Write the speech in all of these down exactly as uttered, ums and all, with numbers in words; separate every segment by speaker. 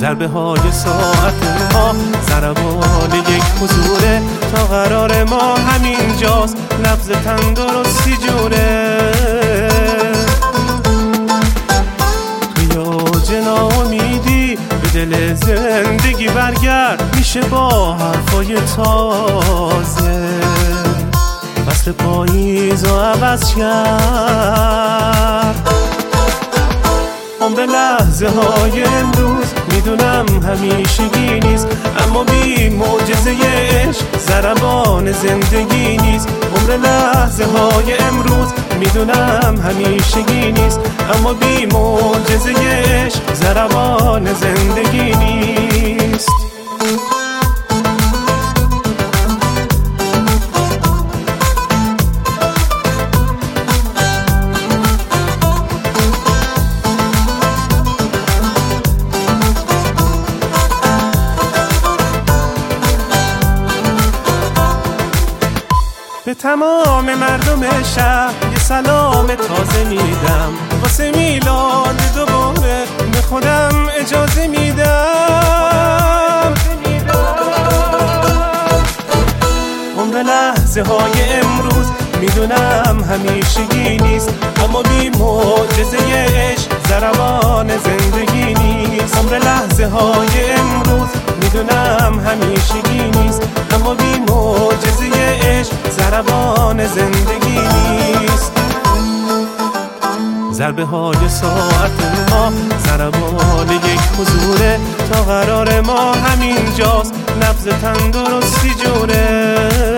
Speaker 1: ضربه های ساعت ما ضربان یک حضوره، تا قرار ما همین جاست نبض تندرستی جوره. تو یاج ناامیدی به دل زندگی برگرد، میشه با حرفای تازه فصل پاییز و عوض کرد. عمر لحظه های امروز میدونم همیشگی نیست، اما بی معجزه عشق ضربان زندگی نیست. عمر لحظه های امروز میدونم همیشگی نیست، اما بی معجزه عشق ضربان زندگی نیست. به تمام مردم شهر یه سلام تازه میدم، واسه میلاد دوباره به خودم اجازه میدم. عمر لحظه های امروز میدونم همیشگی نیست، اما بی معجزه عشق ضربان زندگی نیست. عمر لحظه های امروز میدونم همیشگی نیست، اما بی معجزه عشق ضربان زندگی نیست. ضربه های ساعت ما ضربان یک حضوره، تا قرار ما همین جاست نبض تندرستی جوره.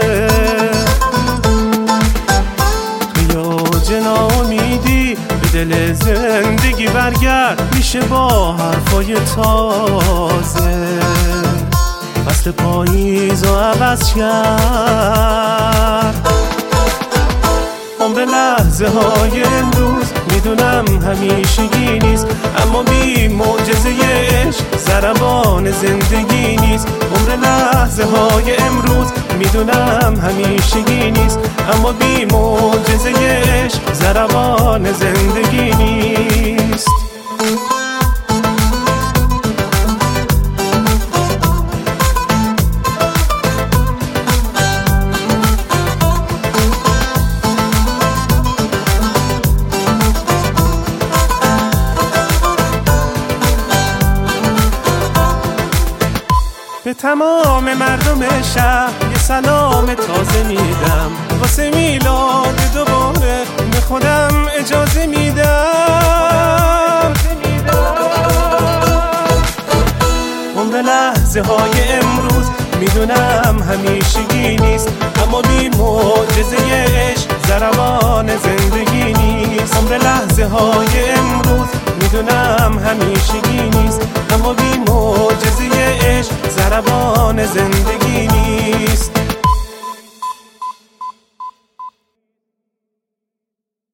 Speaker 1: تو یاج ناامیدی به دل زندگی برگرد، میشه با حرفای تازه فصل پاییز و عوض کرد. عمر لحظه های امروز میدونم همیشگی نیست، اما بی معجزه عشق ضربان زندگی نیست. عمر لحظه های امروز میدونم همیشگی نیست، اما بی معجزه عشق ضربان زندگی نیست. به تمام مردم شهر یه سلام تازه میدم، واسه میلاد دوباره به خودم اجازه میدم. عمر لحظه های امروز میدونم همیشگی نیست، اما بی معجزه عشق ضربان زندگی نیست. عمر لحظه های امروز میدونم همیشگی نیست، اما بی معجزه عشق ضربان زندگی